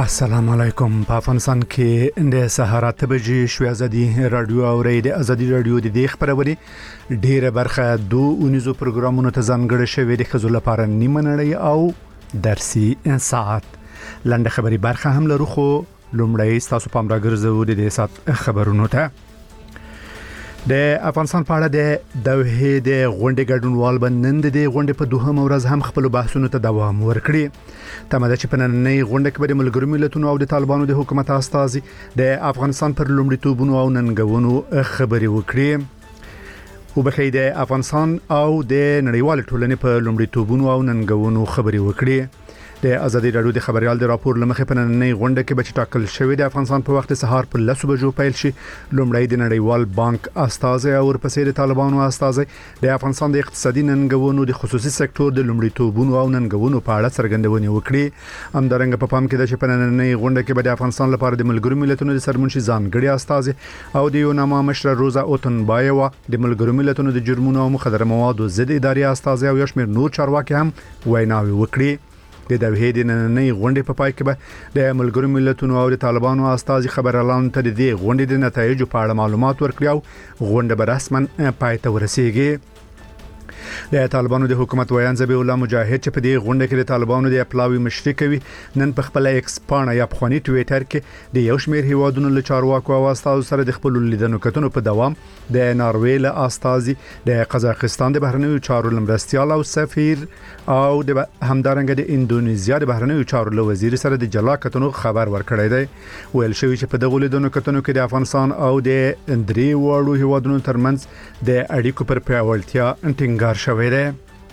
السلام علیکم. په افغانستان کې د سهار 8 بجې شوي ازادي رادیو او ریډ ازادي رادیو د دې خبرونه ډیره برخه 2 پروګرامونو ته ځانګړي شوی د خزو لپاره نیمه نړۍ او درسي ساعت لاندې خبري برخه هم لرو خو لومړی تاسو پام راګرځو د دې سات خبرونو ته. د افغانستان په اړه د دوحې د غونډې ګډونوال بنند د غونډې په دوهم ورځ هم خپل بحثونو ته دوام ورکړي. تماده چې په نننۍ غونډه کې به د ملګرو ملتونو او د طالبانو د حکومت استازي د افغانستان پر لومړیتوبونو او ننګونو خبري وکړي. وبخې د افغانستان او د نړیوال ټولنې په لومړیتوبونو او ننګونو خبري وکړي. د ازادي رادیو د خبريال د راپور لمخې په نننۍ غونډه کې بچ ټاکل شوی د افغانستان په وخت سهار په 10 بجو پیل شي. لومړی د نړیوال بانک استازي او ورپسې د طالبانو استازي د افغانستان د اقتصادي ننګونو د خصوصي سکتور د لومړیتوبونو او ننګونو په اړه څرګندونه وکړي. همدارنګه په پام کې د په نننۍ غونډه کې د افغانستان لپاره د ملګرو ملتونو د سرمنشي ځانګړي استازي او د یوناما مشر روزا اوتنبایوا د ملګرو ملتونو د جرمونو او مخدره موادو ضد اداري استازي او یو شمېر نور چارواکي هم ویناوي وکړي. د دوحې د نننۍ غونډې په پای کې به د ملګرو ملتونو او د طالبانو استازي خبريالانو ته د دې غونډې د نتایجو په اړه معلومات ورکړي او غونډه به رسماً پای ته ورسیږي. د طالبانو د حکومت ویان ذبیح الله مجاهد چې په دې غونډه کې د طالبانو د اپلاوي مشري کوي نن په خپل ایکس پاڼه یا په خوني ټوئیټر کې د یو شمېر هیوادونو له چارواکو او استادو سره د خپل لیدنو کتنو په دوام د ناروې له استازي د قزاقستان د بهرنیو چارو لمرستيال او سفیر او د همدارنګه د اندونیزیا د بهرنیو چارو له وزیر سره د جلا کتنو خبر ورکړی دی. ویل شوی چې په دغه لیدنو کتنو کې د افغانستان او د درې وړو هیوادونو ترمنځ د اړیکو پر پیاوړتیا ټینګار شوی دی.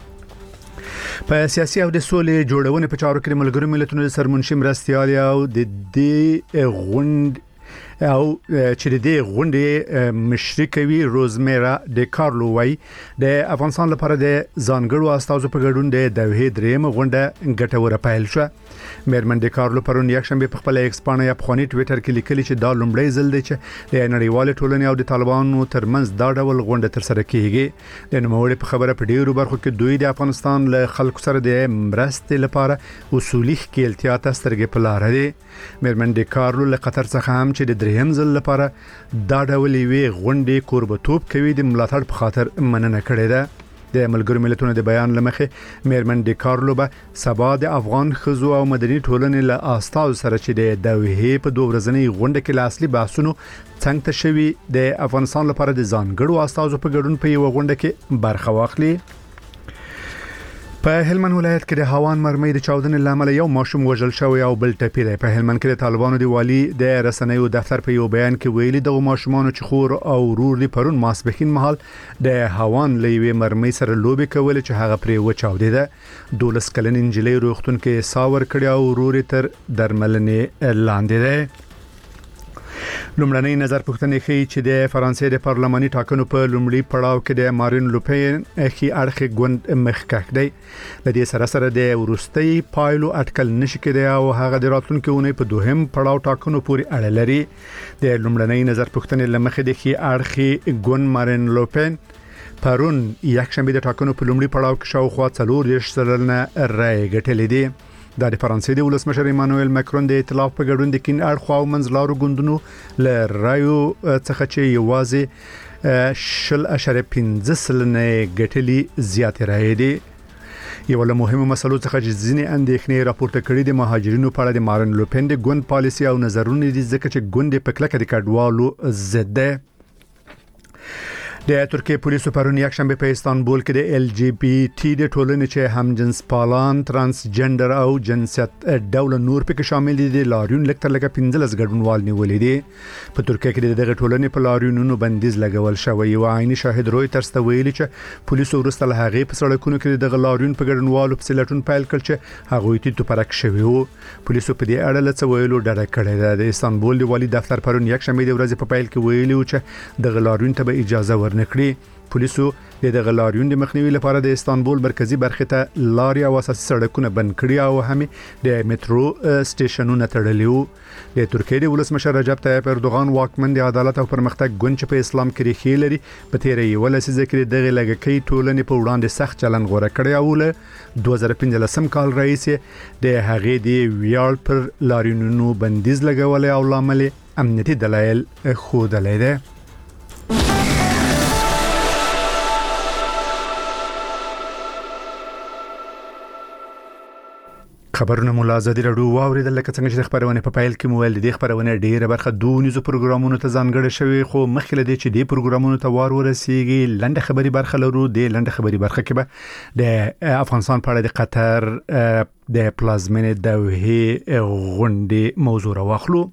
په سیاسي او د سولې جوړونې په چارو کې ملګرو ملتونو د سرمنشي مرستيال او د دې غونډې او چې د غونډې مشري کوي روزمیرا د کارلو وای د افغانستان لپاره د ځانګړو استازو په ګډون د دوحې دریم غونډه ګټوره پیل شو. مېرمن د کارلو پرون یک شنبه په خپل ایکس پاڼه یا په خوني ټوئیټر کې لیکلي چې دا لومړی ځل دی چې د نړیوال ټولنې او د طالبانو ترمنځ دا ډول غونډه تر سره کیږي. د نوموړي په خبره په ډیرو برخو کې دوی د افغانستان له خلکو سره د مرستې لپاره اصولي ښکېلتیا ته سترګې په لار دي. مېرمن د کارلو له قطر څخه هم چې د دریم ځل لپاره دا ډول وی غونډې کوربتوب کوي د ملاتړ په خاطر مننه کړې ده. د ملګرو ملتونو د بیان لمخې مېرمن د کارلو به سبا د افغان خزو او مدني ټولنې له استاد سره چې د دوحې په 2 ورځنۍ غونډه کې لاصلي بحثونو څنګه تشوي د افغانستان لپاره د ځانګړو استادو په ګډون په یو غونډه کې برخه واخلي. په هلمند ولایت کې د هوان مرمۍ د چاودنې لامل یو ماشوم وژل شوی او بل ټپي دی. په هلمند کې د طالبانو دی والی د رسنیو دفتر په یو بیان کې ویلي د ماشومانو چې خور او ورور دی پرون ماسپخین مهال د هوان لوي مرمۍ سره لوبي کول چې هغه پرې وچاودیده. 12 کلن انجلۍ روغتون کې ساور کړی او ورور تر درملنې لاندې دی. لومړنۍ نظر پوښتنې ښیي چې د فرانسې د پارلماني ټاکنو په لومړي پړاو کې د مارین لوپین اخی اړخ غوند مخکښ دی. د دې سره سره د ورستۍ پایلو اټکل نشي کېدای او هغه د راتلونکو اونۍ په دوهم پړاو ټاکنو پورې اړه لري. د لومړنۍ نظر پوښتنې لمخې د اخی اړخ غوند مارین لوپین پرون یک شنبه د ټاکنو په لومړي پړاو کې شاوخوا 40% رای ګټلې دي. د فرانسې د ولسمشر ایمانوئل ماکرون د ائتلاف په ګډون د کین اړخ او منځلارو ګوندونو ل رایو څخه چې یوازې 0.15 ګټلي زیات رای دي. یو له مهمو مسلو څخه چې ځینې اندېښنې راپورته کړې د مهاجرینو په اړه د مارین لوپین د ګوند پالیسي او نظرونه دي ځکه چې ګوند په کلکه د کډوالو ضد ده. د ترکیه پولیسو پرون یک شنبه په استانبول کې د ال جی بی ټي د ټولنې چې هم جنس پالان ترانسجندر او جنسیت ډول نور پکې شامل دي د لاریون لکتر لکه 15 ګډونوال نیولې دي. په ترکیه کې دغه ټولنې په لاریونونو بندیز لګول شوی او عیني شاهد رويټرز ته ویلي چې پولیسو ورسته له هغه په سړکونو کې دغه لاریون په ګډونوالو په سلټون فایل کړ چې هغه تی تو پرک شوی وو. پولیسو په دې اړه لڅ ویلو ډډه کړې ده. د استانبول دی والی دفتر پرون یک شنبه د ورځې په فایل کې ویلي چې دغه لاریون ته به اجازه ورنکړي. پولیسو د غلاریون د مخنیوي لپاره د استانبول مرکزی برخه ته لارې او اساسي سړکونه بند کړي او هم د میټرو سټیشنونه تړلي وو. د ترکیه د ولسمشر رجب طیب اردوغان واکمن د عدالت او پرمختګ ګوند په اسلام کې ریښې لري په تیرې ولسې ذکر دغه لګکې ټولنې په وړاندې سخت چلن غوړه کړی او له 2015 کال رئیس د هغې د ویاړ پر لاریونونو بندیز لګولې او لامل امنیتي دلایل خودلې ده. خبرونه مولا ازادي رادیو واوریدل لکه څنګه چې خبرونه په فایل کې موبایل د خبرونه ډیره برخه دونیزو پروګرامونو ته ځانګړې شوی خو مخکې لدی چې د پروګرامونو ته وار ورسیږي لنډه خبري برخه لرو. د لنډه خبري برخه کې به د افغانستان په اړه د قطر د پلازمینې دوحې غونډې موضوع راوخلو.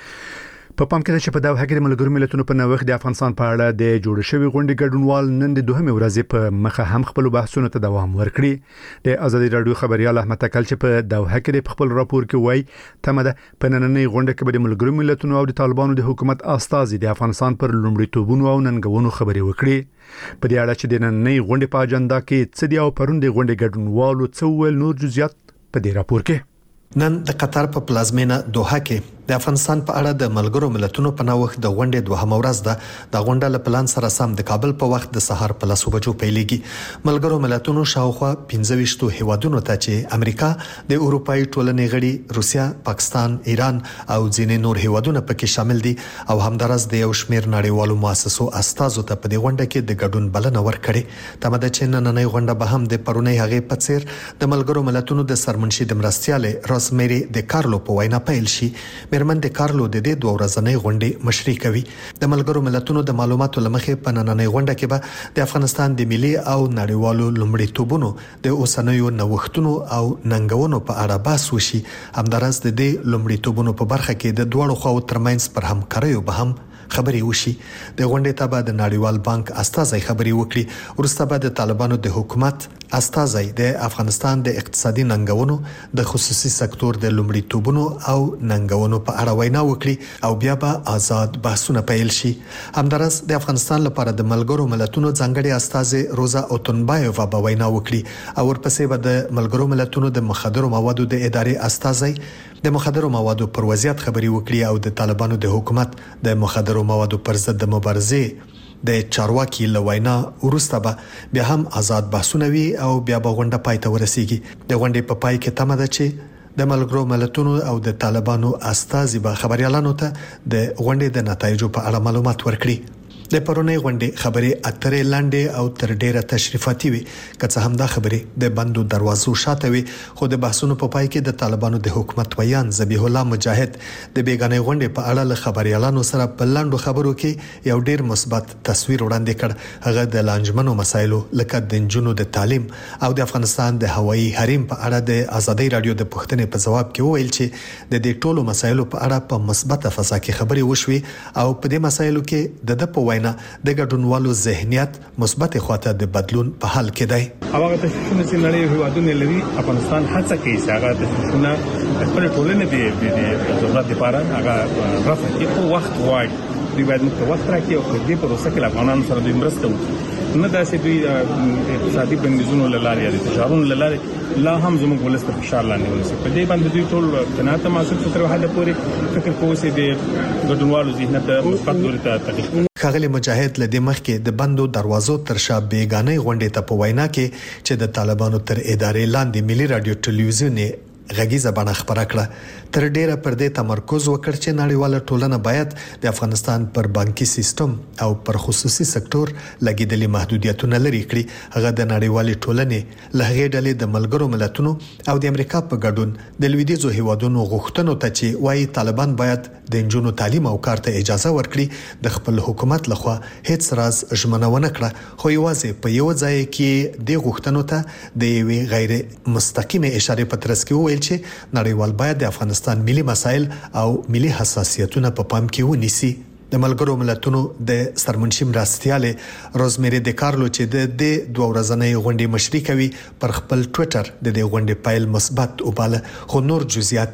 په پام کې چې په دوحه کې د ملګرو ملتونو په نوښت د افغانستان په اړه د جوړ شوی غونډې ګډونوال نن د دوهمې ورځې په مخه هم خپل بحثونو ته دوام ورکړي. د ازادي رادیو خبريال احمد تکل چې په دوحه کې په خپل راپور کې وایي تمه ده په نننۍ غونډه کې به د ملګرو ملتونو او د طالبانو د حکومت استازي د افغانستان پر لومړیتوبونو او ننګونو خبري وکړي. په دې اړه چې د نننۍ غونډې په اجنډا کې څه دی او پرون د غونډې ګډونوالو څه ول نور جزئیات په دې راپور کې. نن د قطر په پلازمینه دوحه کې د افغانستان په اړه د ملګرو ملتونو په نوښت د غونډې دوهمه ورځ ده. د غونډې له پلان سره سم د کابل په وخت د سهار په 10 بجو پیلېږي. ملګرو ملتونو شاوخوا 15 هیوادونو ته چې امریکا د اروپאי ټولنې غړي روسیا، پاکستان، ایران او ځینې نور هیوادونه پکې شامل دي او همدارس د یو شمېر نړیوالو مؤسسو استازو ته په دې غونډه کې د ګډون بلنه ورکړي. تمه ده چې نننۍ غونډه به هم د پرونی هغې په څیر د ملګرو ملتونو د سرمنشي د مرستياله روزمیری د کارلو په وینا پیل شي. مېرمن د کارلو د دې دوه ورځنۍ غونډې مشري کوي. د ملګرو ملتونو د معلوماتو لمخې په نننۍ غونډه کې به د افغانستان د ملي او نړیوالو لومړیتوبونو د اوسنیو نوښتونو او ننګونو په اړه بحث وشي. همدارس د دې لومړیتوبونو په برخه کې د دوه خواو ترمنځ پر همکاریو به هم خبري وشي. د غونډې ته به د نړیوال بانک استازي خبري وکړي. ورسته به د طالبانو د حکومت استازي د افغانستان د اقتصادي ننګونو د خصوصي سکتور د لومړیتوبونو او ننګونو په اړه وینا وکړي او بیا به آزاد بحثونه پیل شي. همدارس د افغانستان لپاره د ملګرو ملتونو ځانګړي استازي روزا اوتونبایووا به وینا وکړي او ورپسې به د ملګرو ملتونو د مخدرو موادو د ادارې استازي د مخدرو موادو پر وضعیت خبري وکړي او د طالبانو د حکومت د مخدرو موادو پر ضد د مبارزې د چارواکي لوینا ورسته به بیا هم آزاد بحثونه وي او بیا به غونډه پای ته ورسیږي. د غونډې په پای کې تمه ده چې د ملګرو ملتونو او د طالبانو استازي به خبريالانو ته د غونډې د نتایجو په اړه معلومات ورکړي. د پرونی غونډې خبرې اترې لاندې او تر ډیره تشریفاتي وي. که څه هم دا خبرې د بندو دروازو شاته وي خو د بحثونو په پای کې د طالبانو د حکومت ویان ذبیح الله مجاهد د بیگانه غونډې په اړه له خبريالانو سره په لاندو خبرو کې یو ډیر مثبت تصویر وړاندې کړ. هغه د لانجمنو مسایلو لکه د جنونو د تعلیم او د افغانستان د هوایي حریم په اړه د ازادي رادیو د پوښتنې په جواب کې وویل چې د دې ټولو مسایلو په اړه په مثبت فضا کې خبري وشوي او په دې مسایلو کې د په وینا د ګډونوالو ذهنیت مثبت خواته د بدلون په حال کې دی. هغه تشویشونه چې نړۍ هیوادونه لري افغانستان هڅه کوي چې هغه تشویشونه خپل ټولنه د ضرورت لپاره هغه رافع کوي او وخت غواړي. دوی باید موږ ته وخت راکړي او په دې پروسه کې افغانانو سره دوی مرسته وکړي. نه داسې دوی اقتصادي بندیزونو لاره یا فشارونو لاره لا هم زموږ ولست فشار لاندې ونیسي. په دې باندې دوی ټول قناعت محسوس تر وحده پورې فکر کوي چې د ګډونوالو ذهنیت مثبت لوري ته تغیر. خغلی مجاهد له دې مخکې د بندو دروازو تر شا بیگانه غونډې ته په وینا کې چې د طالبانو تر ادارې لاندې ملي رادیو ټلویزیون غږیزه بڼه خبره کړه. تر ډیره پر دې تمرکز وکړ چې نړیواله ټولنه باید د افغانستان پر بانکي سیستم او پر خصوصي سکتور لګیدلي محدودیتونه لري کړي. هغه د نړیوالې ټولنې لهغې ډلې د ملګرو ملتونو او د امریکا په ګډون د لویدیځو هیوادونو غوښتنو ته چې وايي طالبان باید د انجونو تعلیم او کار ته اجازه ورکړي د خپل حکومت لخوا هیڅ راز ژمنونه کړه. خو یوازې په یو ځای کې د غوښتنو ته د غیر مستقیمه اشاره پترس کې ویل چې نړیوال باید د افغانستان ملي مسایل او ملي حساسیتونه په پام کې ونیسي. د ملګرو ملتونو د سرمنشي مرستياله روزمیری د کارلو چې د دوه ورځنۍ غونډې مشري کوي پر خپل ټوئیټر د دې غونډې پایل مثبت او بالا خو نور جزئیات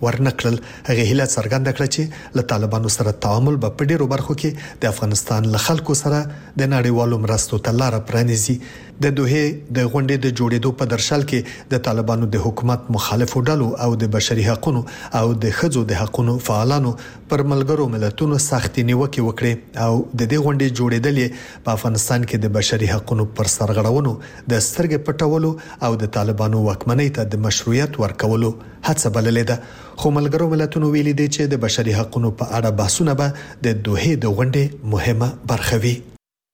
ورنکړل. هغه هیله څرګنده کړه چې له طالبانو سره تعامل په ډیرو برخو کې د افغانستان له خلکو سره د نړیوالو مرستو ته لار پرانیزي. د دوه د غونډې د جوړېدو په درشل کې د طالبانو د حکومت مخالفو ډلو او د بشري حقوقو او د ښځو د حقوقو فعالانو پر ملګرو ملتونو سختې نیوکې وکړې او د دې غونډې جوړېدل په افغانستان کې د بشري حقوقو پر سرغړونو د سترګې پټولو او د طالبانو واکمنۍ ته د مشروعیت ورکولو هڅه بللې ده. خو ملګرو ملتونو ویلي دي چې د بشري حقوقو په اړه بحثونه به د دوه د غونډې مهمه برخه وي.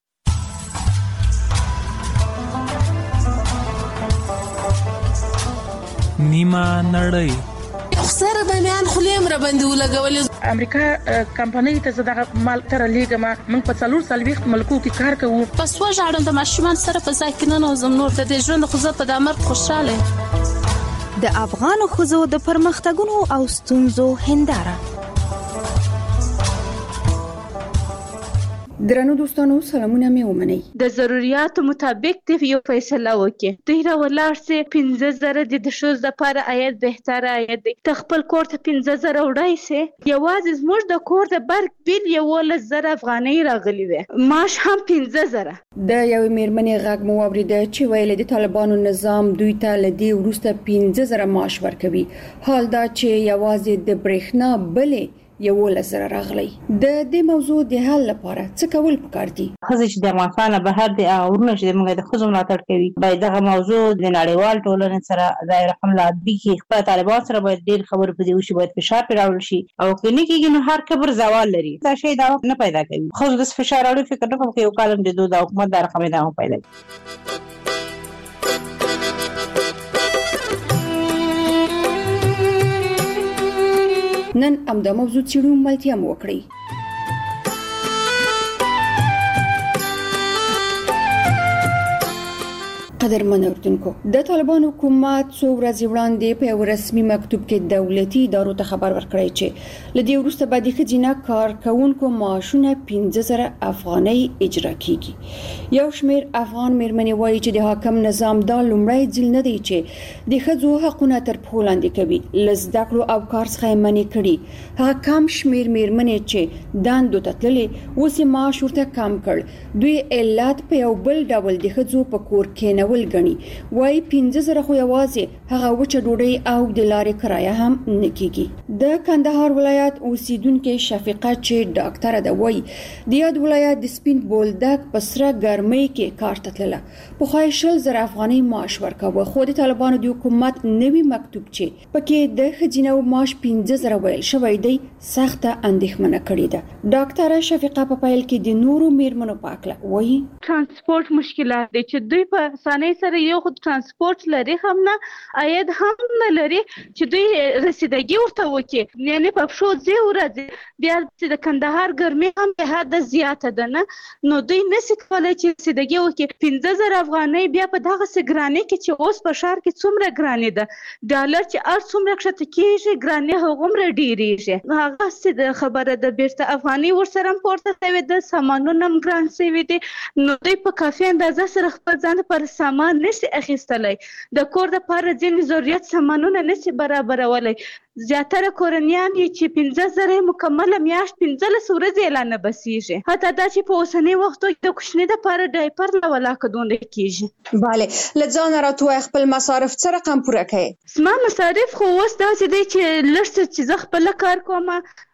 نیمه نړۍ سره باندې خلیم را باندې ولګول. امریکا کمپنۍ ته زړه مال تر لیګما من په څلور سالويخت ملکو کې کار کوو. پس وژاړم د ماشومان سره په ځکه نه زم نور د ژوند خو زه په دمر خوشاله. د افغان خوځو د پرمختګونو او ستونزو هنداره. درنو دوستانو سلامونه مې ومنئ. د ضرورتو مطابق د یو فیصله وکړي. دوی را ولاړ سي 15000 د شوز د لپاره آیت بهتره آیت دی. تخپل کور ته 15000 وړای سي. یوازې زموږ د کور د برق بیل 11000 افغانۍ راغلي وي. معاش هم 15000. د یو میرمنې غږ مو اوریده چې ویل د طالبانو نظام دوی ته لدی ورسته 15000 معاش ورکوي. حال دا چې یوازې د برېښنا بلې 11000 راغلي. د دې موضوع د حل لپاره څه کول پکار دي؟ خزه چې د افغانستان بهر دي او ورنه چې موږ د خزو ملاتړ کوي باید دغه موضوع د نړیوال ټولنې سره دایره حمله د خپل طالبان سره باید ډیر خبرې پدې وشي، باید فشار پیراول شي او کله کېږي نو هر کبر زوال لري. دا شی دا نه پیدا کوي. خو د فشار اړو فکر نه کوم چې یو کالم د دوه حکومت د رقم نه پیدا کوي. نن امدا موضوع چیرو ملتیا مو وکړي. قدرمن اوردونکو، د طالبان حکومت څو ورځې وړاندې په یو رسمي مکتوب کې دولتي ادارو ته خبر ورکړی چې لدی وروسته به د خځینه کارکونکو معاشونه 15000 افغانۍ اجرا کیږي. یو شمیر افغان میرمنې وایي چې د حاکم نظام دا لومړی ځل نه دی چې د ښځو حقوقونه تر پښو لاندې کوي. لزده کړو او کار څخه منې کړي. هغه کم شمیر میرمنې چې دندو ته تللې اوس معاش ورته کم کړ. دوی علت په یو بل ډول د ښځو په کور کې ولګني. وای 15000 خو یوازې هغه وچه ډوډۍ او د لارې کرایه هم نکېږي. د کندهار ولایت اوسیدونکو شفیقه چې ډاکټر ده وای د یاد ولایت د سپین بولدک په سره ګرمۍ کې کار ته تلله. په خای 10000 افغانۍ معاش ورکوه. خو د طالبانو د حکومت نوي مکتوب چې پکې د خځینو معاش 15000 ویل شوی دی سخته اندېښمنه کړې ده. ډاکټر شفیقه په پیل کې د نورو میرمنو پاکله وای ترانسپورت مشکلات دي چې دوی په اسانۍ سره یو خود ترانسپورت لري هم نه عاید هم نه لري چې دوی رسیدګي ورته وکړي. یعنی په شو ځي ورځي بیا چې د کندهار ګرمي هم به حد زیاته ده نه نو دوی نشي کولای چې رسیدګي وکړي. 15000 افغانۍ بیا په دغه سګرانې کې چې اوس په شهر کې څومره ګرانې ده ډالر چې ار څومره کښته کېږي ګرانې هغومره ډیریږي. هغه څه خبره ده بیرته افغانۍ ورسره پورته شوی د سامانونو هم ګران شوی دي نو دوی په کافي اندازه سره خپل ځان پر سامان نشي اخیستلای. د کور د پاره ځینې ضرورت سامانونه نشي برابرولای. زیاتره کورنیان چې 15000 مکمل میاشت 15 ورځې اعلان بسیږي. حتی دا چې په اوسنی وختو کې د کوچنی د پاره ډایپر لا ولا کډون کېږي. bale لځان راتوي خپل مصارف څه رقم پوره کړي؟ سما مصارف خو اوس دا چې لږ چې زه خپل کار کوم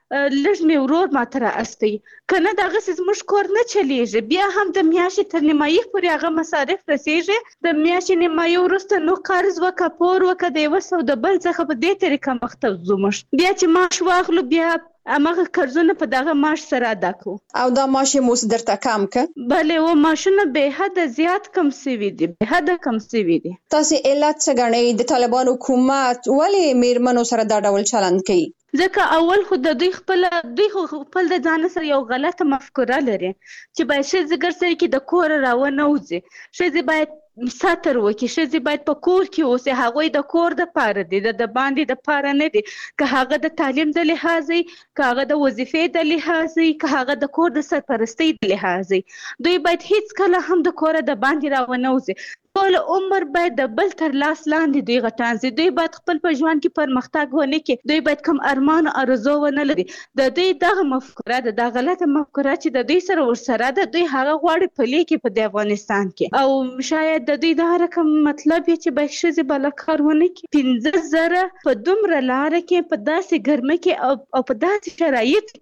لږ مې ورور ماته راستي کنه دغه زموږ کور نه چلیږي. بیا هم د میاشتې تر نیمایي پورې هغه مصارف رسیږي. د میاشتې نیمایي وروسته نو قرض وکړه پور وکړه د یو څه د بل څخه په دې طریقه مخته زموږ بیا چې معاش واخلو بیا امغه قرضونه په دغه معاش سره ادا کوو. او دا معاش مو درته کم ک؟ بله و معاشونه به حد زیات کم سوي دي. به حد کم سوي دي. تاسو علت څه غنئ د طالبان حکومت ولی میرمنو سره دا ډول چلند کوي؟ ځکه اول خو د دوی خپل د ځان سره یو غلطه مفکوره لري چې باید ښځې ګرځي کې د کور راونه وځي. ښځې باید ساتر وکړي. ښځې باید په کور کې اوسي. هغوی د کور د پاره دي د باندې د پاره نه دي. که هغه د تعلیم د لحاظي که هغه د وظیفې د لحاظي که هغه د کور د سرپرستۍ د لحاظي دوی باید هیڅ کله هم د کور د باندې راونه وځي. ټول عمر باید د بل تر لاس لاندې دوی غټان سي. دوی باید خپل په ژوند کې پرمختګ ونه کړي. دوی باید کوم ارمان او آرزو ونه لري. د دوی دغه مفکوره د غلطه مفکوره چې د دوی سره ورسره ده، دوی هغه غواړي پلي کې په افغانستان کې، او شاید د دوی د رقم مطلب چې به ښځې بل کار ونه کړي. 15,000 په دومره لار کې په داسې ګرمه کې او په داسې شرایط